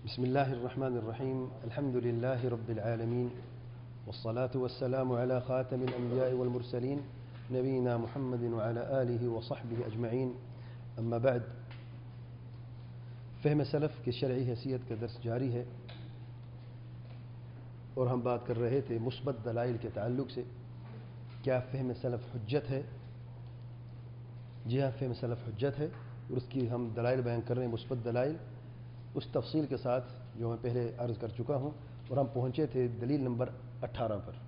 بسم الله الرحمن الرحيم. الحمد لله رب العالمين، والصلاة والسلام على خاتم الأنبياء والمرسلين نبينا محمد وعلى آله وصحبه أجمعين. أما بعد، فهم سلف کی شرعی حیثیت کا درس جاری ہے اور ہم بات کر رہے تھے مثبت دلائل کے تعلق سے. کیا فہم سلف حجت ہے؟ جی ہاں، فہم سلف حجت ہے اور اس کی ہم دلائل بیان کر رہے ہیں، مثبت دلائل، اس تفصیل کے ساتھ جو میں پہلے عرض کر چکا ہوں. اور ہم پہنچے تھے دلیل نمبر 18 پر.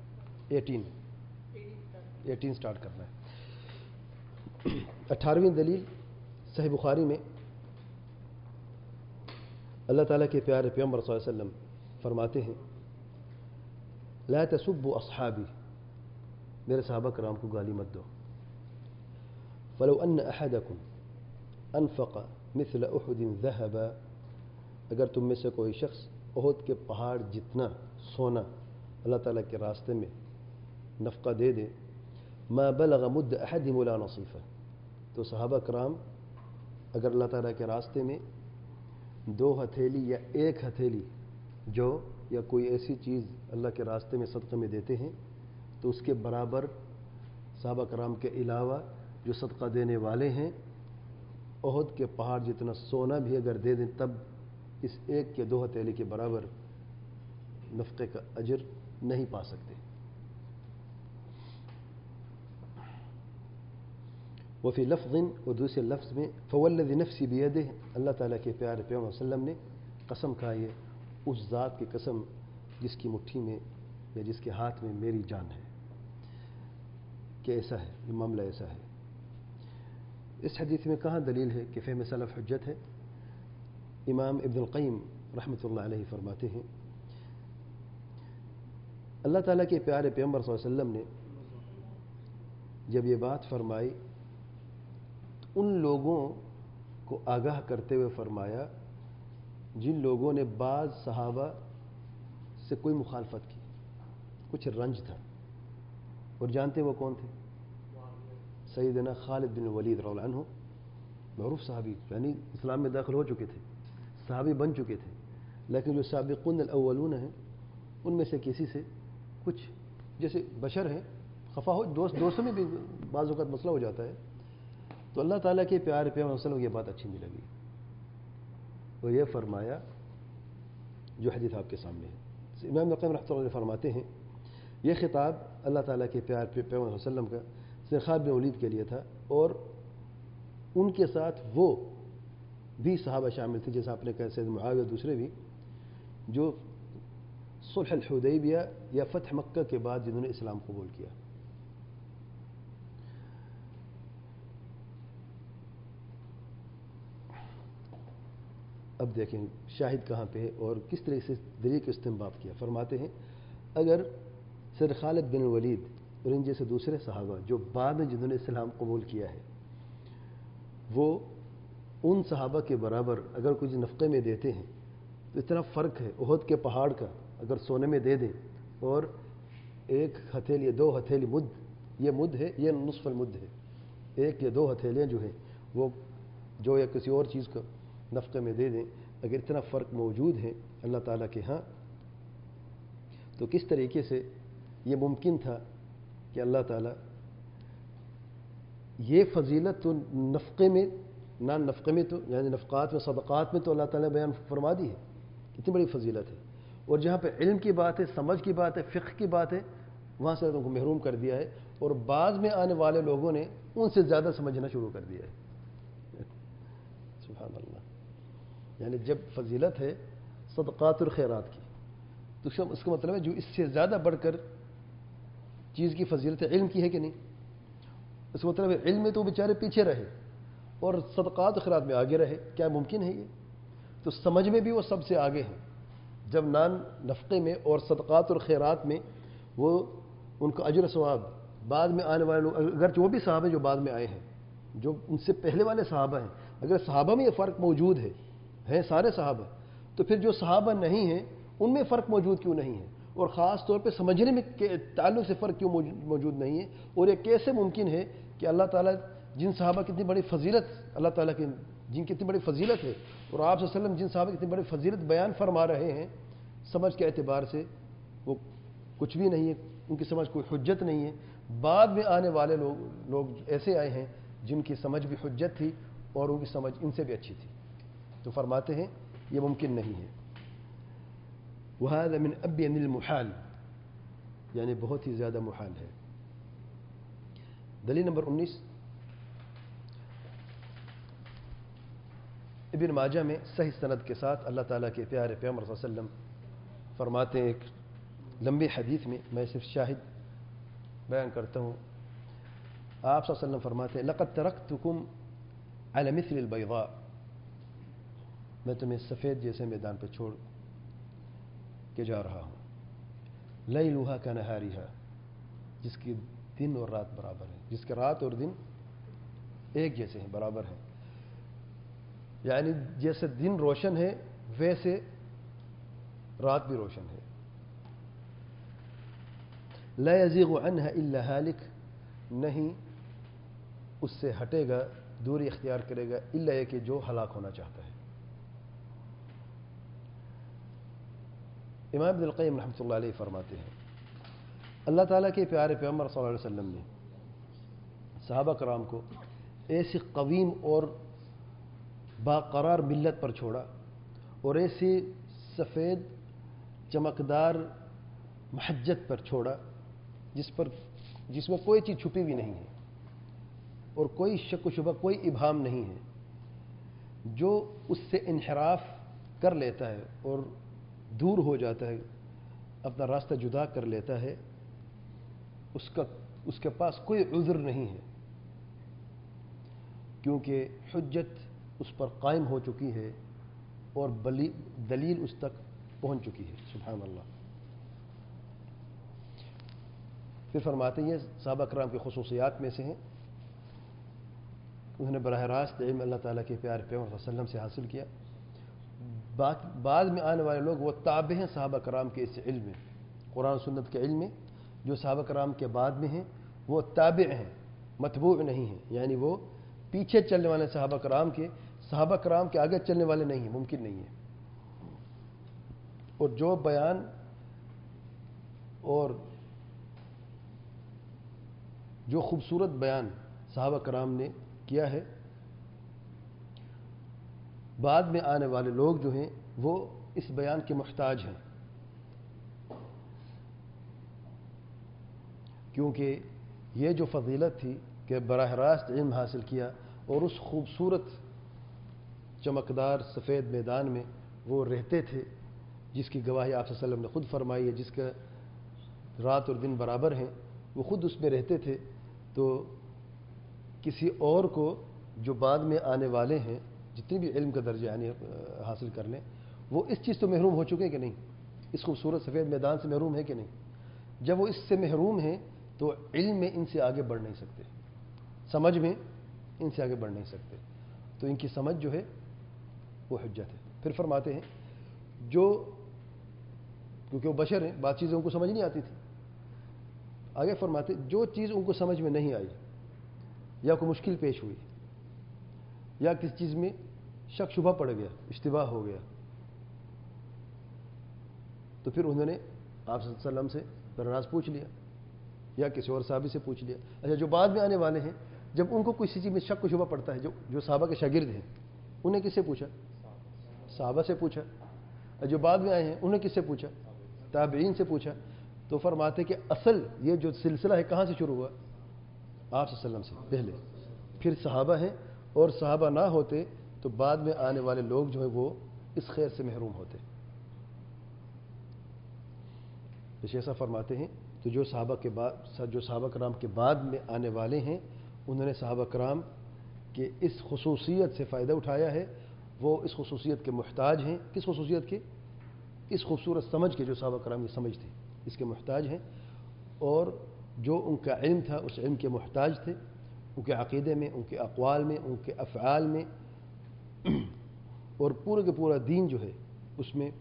18 سٹارٹ کرنا ہے. 18ویں دلیل صحیح بخاری میں اللہ تعالیٰ کے پیارے پیغمبر صلی اللہ علیہ وسلم فرماتے ہیں: لا تسبوا اصحابی، میرے صحابہ کرام کو گالی مت دو. فلو ان احدکم انفق مثل احد ذهبا، اگر تم میں سے کوئی شخص احد کے پہاڑ جتنا سونا اللہ تعالیٰ کے راستے میں نفقہ دے دے، ما بلغ مد احدهم ولا نصیفہ، تو صحابہ کرام اگر اللہ تعالیٰ کے راستے میں 2 ہتھیلی یا 1 ہتھیلی جو یا کوئی ایسی چیز اللہ کے راستے میں صدقے میں دیتے ہیں، تو اس کے برابر صحابہ کرام کے علاوہ جو صدقہ دینے والے ہیں احد کے پہاڑ جتنا سونا بھی اگر دے دیں، تب اس 1 یا 2 ہتھیلی کے برابر نفقے کا اجر نہیں پا سکتے. وفی لفظ، اور دوسرے لفظ میں، فوالذی نفسی بیدہ، اللہ تعالیٰ کے پیارے پیغمبر صلی اللہ علیہ وسلم نے قسم کھائی ہے اس ذات کی قسم جس کی مٹھی میں یا جس کے ہاتھ میں میری جان ہے، کہ ایسا ہے، یہ معاملہ ایسا ہے. اس حدیث میں کہاں دلیل ہے کہ فہم سلف حجت ہے؟ امام ابن القیم رحمۃ اللہ علیہ فرماتے ہیں اللہ تعالیٰ کے پیارے پیغمبر صلی اللہ علیہ وسلم نے جب یہ بات فرمائی تو ان لوگوں کو آگاہ کرتے ہوئے فرمایا جن لوگوں نے بعض صحابہ سے کوئی مخالفت کی، کچھ رنج تھا. اور جانتے وہ کون تھے؟ سیدنا خالد بن ولید رضی اللہ عنہ، معروف صحابی، یعنی اسلام میں داخل ہو چکے تھے، صحابی بن چکے تھے، لیکن جو سابقون الاولون ہیں ان میں سے کسی سے کچھ، جیسے بشر ہیں، خفا ہو، دوستوں میں بھی بعض اوقات مسئلہ ہو جاتا ہے. تو اللہ تعالیٰ کے پیارے پیغمبر صلی اللہ علیہ وسلم کو یہ بات اچھی نہیں لگی اور یہ فرمایا جو حدیث آپ کے سامنے ہے. امام ابن القیم رحمۃ اللہ علیہ فرماتے ہیں یہ خطاب اللہ تعالیٰ کے پیارے پیغمبر صلی اللہ علیہ وسلم کا خالد بن ولید کے لیے تھا، اور ان کے ساتھ وہ بھی صحابہ شامل تھے، جیسا آپ نے کہا سید معاویہ، دوسرے بھی، جو صلح الحدیبیہ یا فتح مکہ کے بعد جنہوں نے اسلام قبول کیا. اب دیکھیں شاہد کہاں پہ ہے اور کس طرح سے دلیل کا استنباط کیا. فرماتے ہیں اگر سید خالد بن ولید اور ان جیسے دوسرے صحابہ جو بعد میں جنہوں نے اسلام قبول کیا ہے، وہ ان صحابہ کے برابر اگر کچھ نفقے میں دیتے ہیں تو اتنا فرق ہے احد کے پہاڑ کا، اگر سونے میں دے دیں اور 1 ہتھیلی یا 2 ہتھیلی مد، یہ مد ہے، یہ نصف المد ہے، 1 یا 2 ہتھیلیاں جو ہیں وہ جو یا کسی اور چیز کو نفقے میں دے دیں، اگر اتنا فرق موجود ہے اللہ تعالیٰ کے ہاں، تو کس طریقے سے یہ ممکن تھا کہ اللہ تعالیٰ یہ فضیلت تو نفقے میں، نفقے میں تو یعنی نفقات میں، صدقات میں تو اللہ تعالیٰ نے بیان فرما دی ہے، کتنی بڑی فضیلت ہے. اور جہاں پہ علم کی بات ہے، سمجھ کی بات ہے، فقہ کی بات ہے، وہاں سے ان کو محروم کر دیا ہے، اور بعد میں آنے والے لوگوں نے ان سے زیادہ سمجھنا شروع کر دیا ہے. سبحان اللہ. یعنی جب فضیلت ہے صدقات اور خیرات کی، تو اس کا مطلب ہے جو اس سے زیادہ بڑھ کر چیز کی فضیلت علم کی ہے کہ نہیں. اس کا مطلب ہے علم میں تو بیچارے پیچھے رہے اور صدقات و خیرات میں آگے رہے. کیا ممکن ہے یہ؟ تو سمجھ میں بھی وہ سب سے آگے ہیں. جب نفقے میں اور صدقات اور خیرات میں وہ ان کا اجر و ثواب بعد میں آنے والے لوگ، اگرچہ وہ بھی صحابہ جو بعد میں آئے ہیں، جو ان سے پہلے والے صحابہ ہیں، اگر صحابہ میں یہ فرق موجود ہے سارے صحابہ، تو پھر جو صحابہ نہیں ہیں ان میں فرق موجود کیوں نہیں ہے؟ اور خاص طور پہ سمجھنے میں تعلق سے فرق کیوں موجود نہیں ہے؟ اور یہ کیسے ممکن ہے کہ اللہ تعالیٰ جن صحابہ کی اتنی بڑی فضیلت اللہ تعالیٰ کی جن کی اتنی بڑی فضیلت ہے، اور آپ صلی اللہ علیہ وسلم جن صحابہ کی اتنی بڑی فضیلت بیان فرما رہے ہیں، سمجھ کے اعتبار سے وہ کچھ بھی نہیں ہے، ان کی سمجھ کوئی حجت نہیں ہے۔ بعد میں آنے والے لوگ ایسے آئے ہیں جن کی سمجھ بھی حجت تھی اور ان کی سمجھ ان سے بھی اچھی تھی، تو فرماتے ہیں یہ ممکن نہیں ہے۔ وَهَذَا مِنْ أَبْيَنِ الْمُحَالِ، یعنی بہت ہی زیادہ محال ہے۔ دلیل نمبر 19، ابن ماجہ میں صحیح سند کے ساتھ اللہ تعالیٰ کے پیارے پیغمبر صلی اللہ علیہ وسلم فرماتے ہیں، ایک لمبی حدیث میں صرف شاہد بیان کرتا ہوں۔ آپ صلی اللہ علیہ وسلم فرماتے ہیں لَقَدْ تَرَكْتُكُمْ عَلَى مِثْلِ الْبَيْضَاءِ، میں تمہیں سفید جیسے میدان پہ چھوڑ کے جا رہا ہوں، لَيْلُهَا كَنَهَارِهَا، جس کی دن اور رات برابر ہیں، جس کے رات اور دن ایک جیسے ہیں، برابر ہیں، یعنی جیسے دن روشن ہے ویسے رات بھی روشن ہے۔ لا يزيغ عنها الا هالك، نہیں اس سے ہٹے گا، دوری اختیار کرے گا، الا یہ کہ جو ہلاک ہونا چاہتا ہے۔ امام ابن القیم رحمۃ اللہ علیہ فرماتے ہیں اللہ تعالیٰ کے پیارے پیغمبر صلی اللہ علیہ وسلم نے صحابہ کرام کو ایسی قویم اور باقرار ملت پر چھوڑا اور ایسی سفید چمکدار محجت پر چھوڑا جس میں کوئی چیز چھپی بھی نہیں ہے اور کوئی شک و شبہ، کوئی ابہام نہیں ہے۔ جو اس سے انحراف کر لیتا ہے اور دور ہو جاتا ہے، اپنا راستہ جدا کر لیتا ہے، اس کے پاس کوئی عذر نہیں ہے، کیونکہ حجت اس پر قائم ہو چکی ہے اور دلیل اس تک پہنچ چکی ہے۔ سبحان اللہ۔ پھر فرماتے ہیں صحابہ کرام کی خصوصیات میں سے ہیں، انہوں نے براہ راست علم اللہ تعالیٰ کے پیارے پیغمبر صلی اللہ علیہ وسلم سے حاصل کیا۔ بعد میں آنے والے لوگ وہ تابع ہیں صحابہ کرام کے اس علم میں، قرآن و سنت کے علم میں، جو صحابہ کرام کے بعد میں ہیں وہ تابع ہیں، متبوع نہیں ہیں، یعنی وہ پیچھے چلنے والے صحابہ کرام کے آگے چلنے والے نہیں ہیں، ممکن نہیں ہے۔ اور جو بیان اور جو خوبصورت بیان صحابہ کرام نے کیا ہے، بعد میں آنے والے لوگ جو ہیں وہ اس بیان کے محتاج ہیں، کیونکہ یہ جو فضیلت تھی کہ براہ راست علم حاصل کیا اور اس خوبصورت چمکدار سفید میدان میں وہ رہتے تھے، جس کی گواہی آپ صلی اللہ علیہ وسلم نے خود فرمائی ہے، جس کا رات اور دن برابر ہیں، وہ خود اس میں رہتے تھے، تو کسی اور کو جو بعد میں آنے والے ہیں جتنی بھی علم کا درجہ یعنی حاصل کر لیں، وہ اس چیز تو محروم ہو چکے کہ نہیں، اس خوبصورت سفید میدان سے محروم ہے کہ نہیں؟ جب وہ اس سے محروم ہیں تو علم میں ان سے آگے بڑھ نہیں سکتے، سمجھ میں ان سے آگے بڑھ نہیں سکتے، تو ان کی سمجھ جو ہے وہ حجت ہے۔ پھر فرماتے ہیں کیونکہ وہ بشر ہیں، بات چیزیں ان کو سمجھ نہیں آتی تھی، آگے فرماتے جو چیز ان کو سمجھ میں نہیں آئی یا کوئی مشکل پیش ہوئی یا کسی چیز میں شک شبہ پڑ گیا، اشتباہ ہو گیا، تو پھر انہوں نے آپ صلی اللہ علیہ وسلم سے براہ پوچھ لیا یا کسی اور صحابی سے پوچھ لیا۔ اچھا، جو بعد میں آنے والے ہیں جب ان کو کسی چیز میں شک و شبہ پڑتا ہے، جو صحابہ کے شاگرد ہیں، انہیں کس سے پوچھا؟ صحابہ سے پوچھا۔ جو بعد میں آئے ہیں انہیں کس سے پوچھا؟ تابعین سے پوچھا۔ تو فرماتے کہ اصل یہ جو سلسلہ ہے کہاں سے شروع ہوا؟ آپ صلی اللہ علیہ وسلم سے پہلے، پھر صحابہ ہیں، اور صحابہ نہ ہوتے تو بعد میں آنے والے لوگ جو ہیں وہ اس خیر سے محروم ہوتے۔ ایسا فرماتے ہیں تو جو صحابہ کرام کے بعد میں آنے والے ہیں، انہوں نے صحابہ کرام کے اس خصوصیت سے فائدہ اٹھایا ہے، وہ اس خصوصیت کے محتاج ہیں۔ کس خصوصیت کے؟ اس خوبصورت سمجھ کے، جو صحابہ کرام کی سمجھ تھی، اس کے محتاج ہیں، اور جو ان کا علم تھا اس علم کے محتاج تھے، ان کے عقیدے میں، ان کے اقوال میں، ان کے افعال میں، اور پورے کا پورا دین جو ہے اس میں،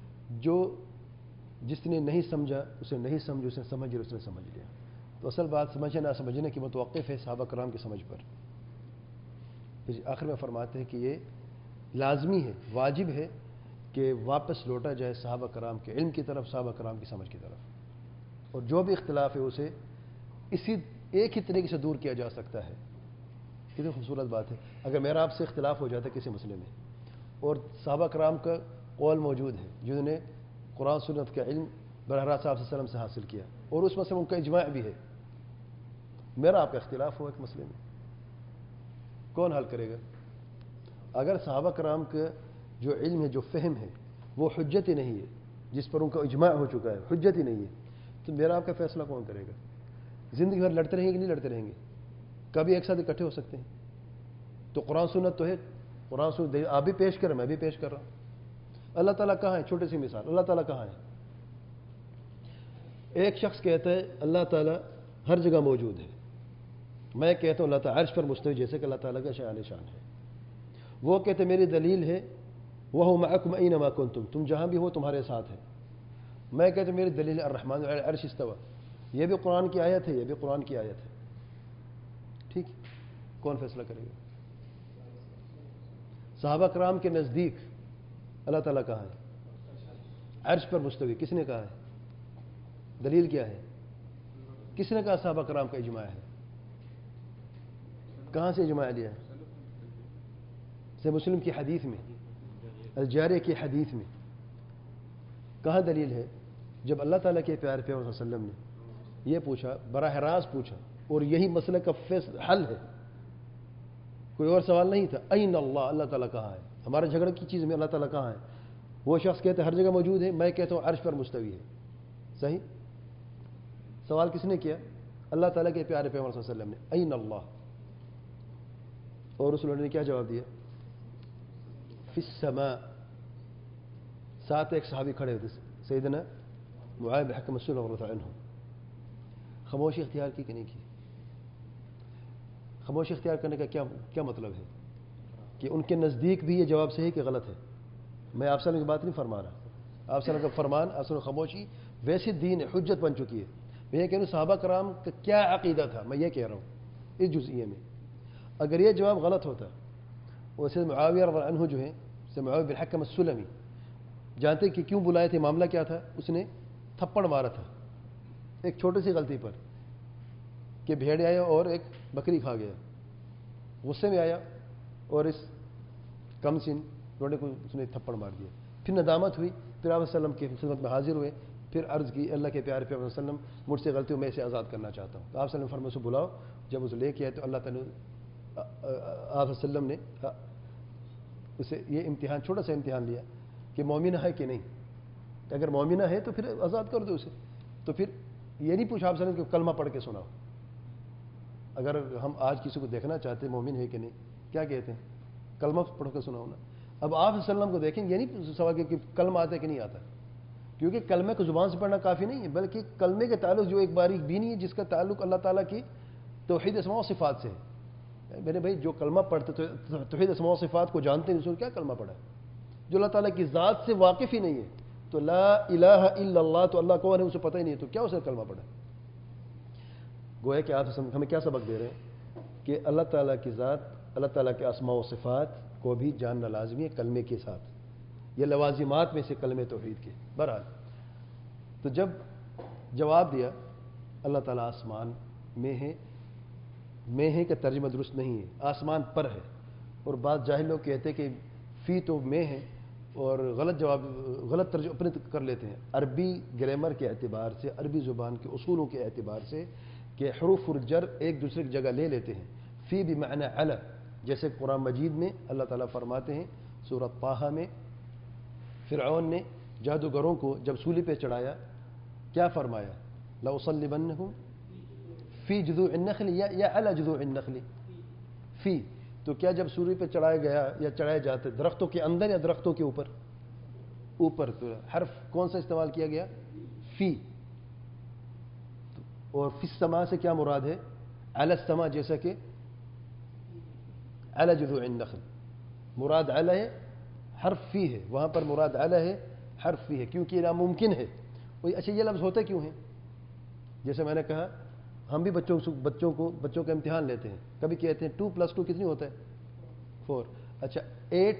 جس نے نہیں سمجھا اسے نہیں سمجھا، اس نے سمجھ لیا اس نے سمجھ لیا۔ تو اصل بات سمجھنے نہ سمجھنے کی متوقف ہے صحابہ کرام کی سمجھ پر۔ پھر آخر میں فرماتے ہیں کہ یہ لازمی ہے، واجب ہے کہ واپس لوٹا جائے صحابہ کرام کے علم کی طرف، صحابہ کرام کی سمجھ کی طرف، اور جو بھی اختلاف ہے اسے اسی ایک ہی طریقے سے دور کیا جا سکتا ہے۔ کتنی خوبصورت بات ہے، اگر میرا آپ سے اختلاف ہو جاتا ہے کسی مسئلے میں اور صحابہ کرام کا قول موجود ہے جنہوں نے قرآن سنت کا علم براہ راست آپ صلی اللہ علیہ وسلم سے حاصل کیا اور اس مسئلے میں ان کا اجماع بھی ہے، میرا آپ کا اختلاف ہو ایک مسئلے میں، کون حل کرے گا؟ اگر صحابہ کرام کا جو علم ہے، جو فہم ہے، وہ حجت ہی نہیں ہے، جس پر ان کا اجماع ہو چکا ہے، حجت ہی نہیں ہے، تو میرا آپ کا فیصلہ کون کرے گا؟ زندگی بھر لڑتے رہیں گے کہ نہیں لڑتے رہیں گے؟ کبھی ایک ساتھ اکٹھے ہو سکتے ہیں؟ تو قرآن سنت تو ہے، قرآن سنت آپ بھی پیش کر رہے ہیں، میں بھی پیش کر رہا ہوں۔ اللہ تعالیٰ کہاں ہے؟ چھوٹی سی مثال، اللہ تعالیٰ کہاں ہے؟ ایک شخص کہتا ہے اللہ تعالیٰ ہر جگہ موجود ہے، میں کہتا ہوں اللہ تعالیٰ عرش پر مستوی، جیسے کہ اللہ تعالیٰ کا شان ہے۔ وہ کہتے میری دلیل ہے وَهُوَ مَعَكُمْ أَيْنَمَا كُنْتُمْ، تم جہاں بھی ہو تمہارے ساتھ ہے۔ میں کہتا ہوں میری دلیل الرحمن علی العرش استوى، یہ بھی قرآن کی آیت ہے، یہ بھی قرآن کی آیت ہے۔ ٹھیک، کون فیصلہ کرے گا؟ صحابہ کرام کے نزدیک اللہ تعالیٰ کہاں ہے؟ عرش پر مستوی، کس نے کہا ہے؟ دلیل کیا ہے؟ کس نے کہا صحابہ کرام کا اجماع ہے؟ کہاں سے اجماع لیا ہے؟ سے مسلم کی حدیث میں، الجاریہ کی حدیث میں کہاں دلیل ہے؟ جب اللہ تعالیٰ کے پیارے پیغمبر صلی اللہ علیہ وسلم نے یہ پوچھا، براہ راست پوچھا، اور یہی مسئلہ کا حل ہے، کوئی اور سوال نہیں تھا، این اللہ، اللہ تعالیٰ کہاں ہے؟ ہمارے جھگڑے کی چیز میں اللہ تعالیٰ کہاں ہے؟ وہ شخص کہتے ہر جگہ موجود ہے، میں کہتا ہوں عرش پر مستوی ہے۔ صحیح؟ سوال کس نے کیا؟ اللہ تعالیٰ کے پیارے پیغمبر صلی اللہ علیہ وسلم نے، این اللہ، اور اس لوگوں نے کیا جواب دیا؟ فی السماء۔ ساتھ ایک صحابی کھڑے ہوتے سیدنا معاذ بن حکم السلمی رضی اللہ عنہ، خاموشی اختیار کی کہ نہیں کی؟ خاموشی اختیار کرنے کا کیا مطلب ہے؟ کہ ان کے نزدیک بھی یہ جواب صحیح کہ غلط ہے؟ میں آپ سے کی بات نہیں فرما رہا، آپ سے کا فرمان اصل خاموشی ویسے دین ہے، حجت بن چکی ہے۔ میں یہ کہہ رہا ہوں صحابہ کرام کا کیا عقیدہ تھا، میں یہ کہہ رہا ہوں اس جزئیے میں۔ اگر یہ جواب غلط ہوتا، ویسے معاویہ رضی اللہ عنہ جو ہے، معاویہ بن حکم السلمی، جانتے کہ کیوں بلائے تھے؟ معاملہ کیا تھا؟ اس نے تھپڑ مارا تھا ایک چھوٹی سی غلطی پر، کہ بھیڑ آیا اور ایک بکری کھا گیا، غصے میں آیا اور اس کم سن لوڑے کو اس نے تھپڑ مار دیا۔ پھر ندامت ہوئی، پھر آپ صلی اللہ علیہ وسلم کی خدمت میں حاضر ہوئے، پھر عرض کی اللہ کے پیارے پیغمبر صلی اللہ علیہ وسلم مجھ سے غلطی ہو، میں اسے آزاد کرنا چاہتا ہوں۔ تو آپ صلی اللہ علیہ وسلم فرمایا اسے بلاؤ، جب اسے لے کے آئے تو اللہ تعالیٰ آپ صلی اللہ علیہ وسلم نے اسے یہ امتحان، چھوٹا سا امتحان لیا کہ مومنہ ہے کہ نہیں، اگر مومنہ ہے تو پھر آزاد کر دو اسے۔ تو پھر یہ نہیں پوچھا آپ صلی اللہ علیہ وسلم کہ کلمہ پڑھ کے سناؤ۔ اگر ہم آج کسی کو دیکھنا چاہتے ہیں مومن ہے کہ نہیں، کیا کہتے ہیں؟ کلمہ پڑھ کے سناؤ نا۔ اب آپ صلی اللہ علیہ وسلم کو دیکھیں، یہ نہیں سوال کہ کلمہ آتا ہے کہ نہیں آتا، کیونکہ کلمے کو زبان سے پڑھنا کافی نہیں ہے، بلکہ کلمے کے تعلق جو ایک باریک بینی ہے، جس کا تعلق اللہ تعالیٰ کی توحید اسماء و صفات سے ہے۔ میرے بھائی جو کلمہ پڑھتے توحید اسماء و صفات کو جانتے ہیں، اس نے کیا کلمہ پڑھا ہے؟ جو اللہ تعالیٰ کی ذات سے واقف ہی نہیں ہے، تو لا الہ الا اللہ، تو اللہ کون ہے اسے پتہ ہی نہیں ہے، تو کیا اسے کلمہ پڑھا؟ گویا کہ آپ ہمیں کیا سبق دے رہے ہیں کہ اللہ تعالیٰ کی ذات، اللہ تعالیٰ کے اسماء و صفات کو بھی جاننا لازمی ہے کلمے کے ساتھ، یہ لوازمات میں سے کلمہ توحید کے۔ بہرحال تو جب جواب دیا اللہ تعالیٰ آسمان میں ہے کہ ترجمہ درست نہیں ہے، آسمان پر ہے، اور بعض جاہل لوگ کہتے کہ فی تو میں ہے، اور غلط ترجمہ اپنے کر لیتے ہیں عربی گرامر کے اعتبار سے، عربی زبان کے اصولوں کے اعتبار سے، کہ حروف الجر ایک دوسرے کی جگہ لے لیتے ہیں۔ فی بمعنی علی، جیسے قرآن مجید میں اللہ تعالیٰ فرماتے ہیں سورہ طٰہٰ میں، فرعون نے جادوگروں کو جب سولی پہ چڑھایا کیا فرمایا؟ لَأُصَلِّبَنَّهُمْ فی جذوع النخل یا علی جذوع النخل، فی تو کیا جب سولی پہ چڑھایا گیا یا چڑھائے جاتے درختوں کے اندر یا درختوں کے اوپر؟ اوپر، تو حرف کون سا استعمال کیا گیا؟ فی۔ اور فی السماء سے کیا مراد ہے؟ علی السماء، جیسا کہ علی جذوع النخل، مراد علی ہے، حرف فی ہے، وہاں پر مراد علی ہے، حرف فی ہے، کیونکہ یہ ناممکن ہے۔ اچھا یہ لفظ ہوتا کیوں ہے؟ جیسے میں نے کہا ہم بھی بچوں کا امتحان لیتے ہیں، کبھی کہتے ہیں 2+2 کتنی ہوتا ہے؟ 4. اچھا 8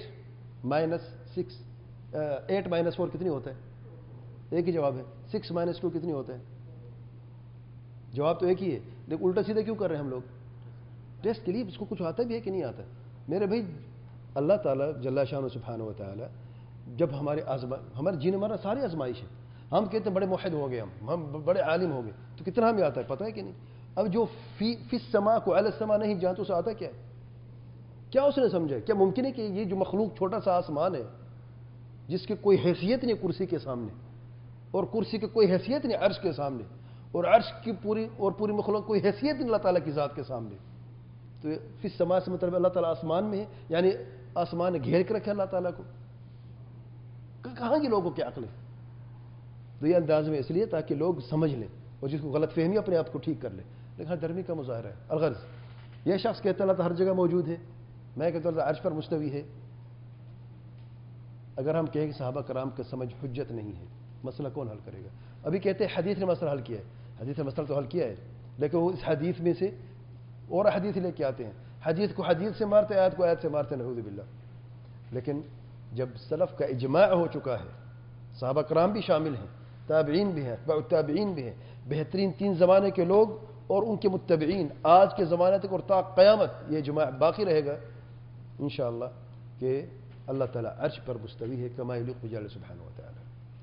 مائنس 4 کتنی ہوتا ہے؟ ایک ہی جواب ہے. 6 مائنس 2 کتنی ہوتا ہے؟ جواب تو ایک ہی ہے، لیکن الٹا سیدھا کیوں کر رہے ہیں ہم لوگ؟ ٹیسٹ کے لیے. اس کو کچھ آتا بھی ہے کہ نہیں آتا؟ میرے بھائی اللہ تعالیٰ جل شانہ سبحانہ و تعالیٰ جب ہمارے جینے مرنا ساری آزمائش ہے. ہم کہتے ہیں بڑے موحد ہو گئے، ہم بڑے عالم ہو گئے، تو کتنا ہمیں آتا ہے پتہ ہے کہ نہیں؟ اب جو فی السما کو علی السما نہیں جانتا اسے آتا کیا ہے؟ کیا اس نے سمجھا؟ کیا ممکن ہے کہ یہ جو مخلوق چھوٹا سا آسمان ہے جس کی کوئی حیثیت نہیں کرسی کے سامنے، اور کرسی کی کوئی حیثیت نہیں عرش کے سامنے، اور عرش کی پوری مخلوق کوئی حیثیت نہیں اللہ تعالیٰ کی ذات کے سامنے، تو فی السما سے مطلب اللہ تعالیٰ آسمان میں ہے، یعنی آسمان نے گھیر کے رکھا اللہ تعالیٰ کو. کہاں کی لوگوں کی عقل ہے؟ تو یہ انداز میں اس لیے تاکہ لوگ سمجھ لیں اور جس کو غلط فہمی اپنے آپ کو ٹھیک کر لیں. لیکن ہر درمی کا مظاہرہ ہے. الغرض یہ شخص کہتا ہے اللہ تعالیٰ ہر جگہ موجود ہے، میں کہتا ہوں عرش پر مستوی ہے. اگر ہم کہیں کہ صحابہ کرام کا سمجھ حجت نہیں ہے، مسئلہ کون حل کرے گا؟ ابھی کہتے ہیں حدیث نے مسئلہ حل کیا ہے. حدیث نے مسئلہ تو حل کیا ہے، لیکن وہ اس حدیث میں سے اور حدیث لے کے آتے ہیں، حدیث کو حدیث سے مارتے، آیت کو آیت سے مارتے، نعوذ باللہ. لیکن جب سلف کا اجماع ہو چکا ہے، صحابہ کرام بھی شامل ہیں، تابعین بھی ہیں، اتباع التابعین بھی ہیں، بہترین 3 زمانے کے لوگ اور ان کے متبعین آج کے زمانے تک اور تا قیامت یہ اجماع باقی رہے گا انشاءاللہ کہ اللہ تعالیٰ عرش پر مستوی ہے کما یلیق بجلالہ سبحانہ و تعالیٰ.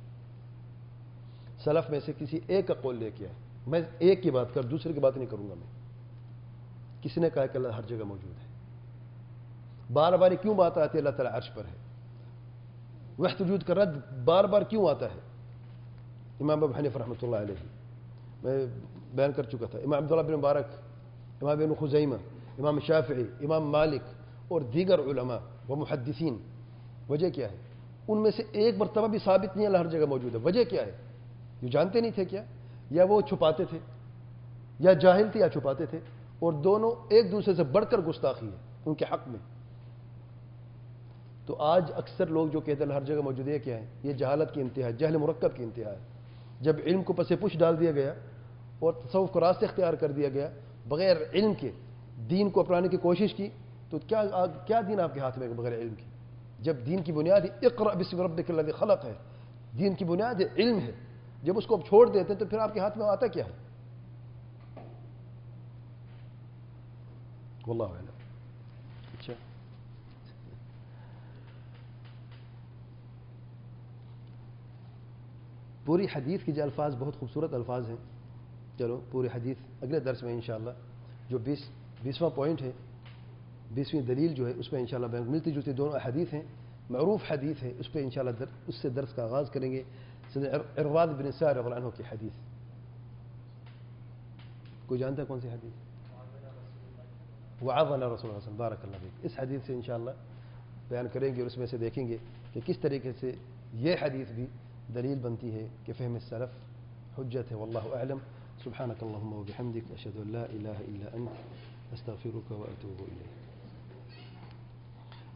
سلف میں سے کسی ایک کا قول لے کے آئے. میں ایک کی بات کر، دوسرے کی بات نہیں کروں گا. میں کسی نے کہا کہ اللہ ہر جگہ موجود ہے. بار بار کیوں بات آتی ہے اللہ تعالیٰ عرش پر ہے؟ وحدت وجود کا رد بار بار کیوں آتا ہے؟ امام ابو حنیفہ رحمۃ اللہ علیہ میں بیان کر چکا تھا، امام عبداللہ بن مبارک، امام ابن خزیمہ، امام شافعی، امام مالک اور دیگر علماء و محدثین. وجہ کیا ہے؟ ان میں سے ایک مرتبہ بھی ثابت نہیں اللہ ہر جگہ موجود ہے. وجہ کیا ہے؟ جو جانتے نہیں تھے کیا، یا وہ چھپاتے تھے، یا جاہل تھے یا چھپاتے تھے، اور دونوں ایک دوسرے سے بڑھ کر گستاخی ہے ان کے حق میں. تو آج اکثر لوگ جو کہتے ہیں ہر جگہ موجود ہے، کیا ہے؟ یہ جہالت کی انتہا ہے، جہل مرکب کی انتہا ہے. جب علم کو پس پش ڈال دیا گیا اور تصوف کو راستہ اختیار کر دیا گیا، بغیر علم کے دین کو اپنانے کی کوشش کی، تو کیا دین آپ کے ہاتھ میں بغیر علم کی؟ جب دین کی بنیاد اقرأ بسم ربک الذی خلق ہے، دین کی بنیاد علم ہے. جب اس کو آپ چھوڑ دیتے تو پھر آپ کے ہاتھ میں آتا کیا ہے؟ واللہ اعلم. اچھا پوری حدیث کے جو الفاظ بہت خوبصورت الفاظ ہیں. چلو پوری حدیث اگلے درس میں انشاءاللہ جو 20واں پوائنٹ ہے، 20ویں دلیل جو ہے اس پہ انشاءاللہ ملتی جلتی دونوں حدیث ہیں، معروف حدیث ہے، اس پہ انشاءاللہ اس سے درس کا آغاز کریں گے. عرباض بن سارر رضی اللہ عنہ کی حدیث، کوئی جانتا ہے کون سی حدیث؟ وعظنا رسول اللہ صلی اللہ علیہ وسلم. بارک اللہ فیک. اس حدیث سے انشاءاللہ بیان کریں گے اور اس میں سے دیکھیں گے کہ کس طریقے سے یہ حدیث بھی دلیل بنتی ہے کہ فہم السلف حجت ہے. واللہ اعلم. سبحانك اللهم وبحمدك اشهد ان لا اله الا انت استغفرك واتوب اليك.